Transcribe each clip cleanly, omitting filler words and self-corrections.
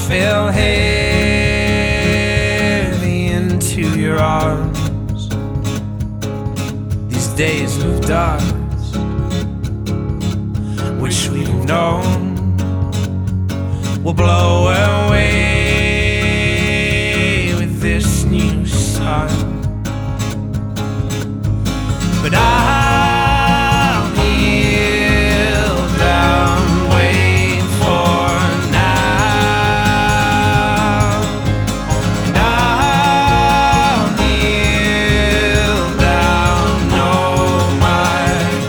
fell heavy into your arms. These days of dust, which we've known, will blow away with this new sun. But I'll kneel down, wait for now. And I'll kneel down, know my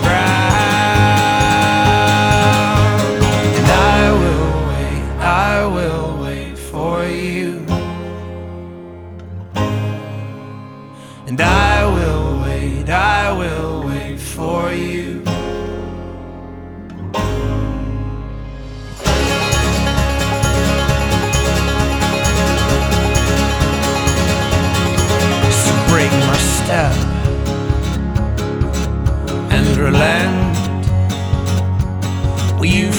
ground. And I will wait for you. And I will wait for you. So break my step and relent. Well, you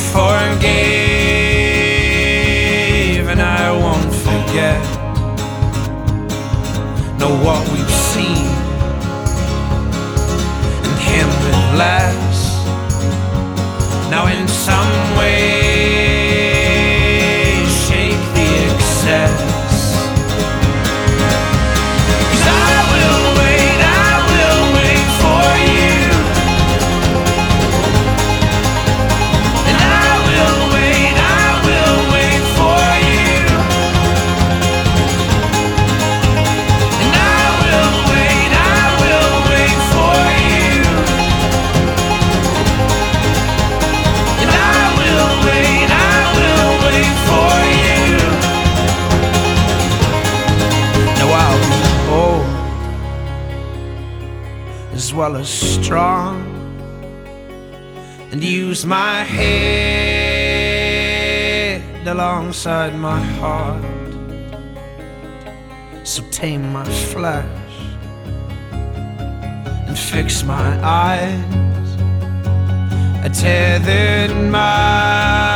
forgave and I won't forget. Know what we've seen, and him with less. Now in some way shake the excess. 'Cause I will wait for you. And I will wait for you. And I will wait for you. And I will wait for you. Now I'll be old as well as strong, and use my head alongside my heart. So tame my flesh and fix my eyes. I tethered my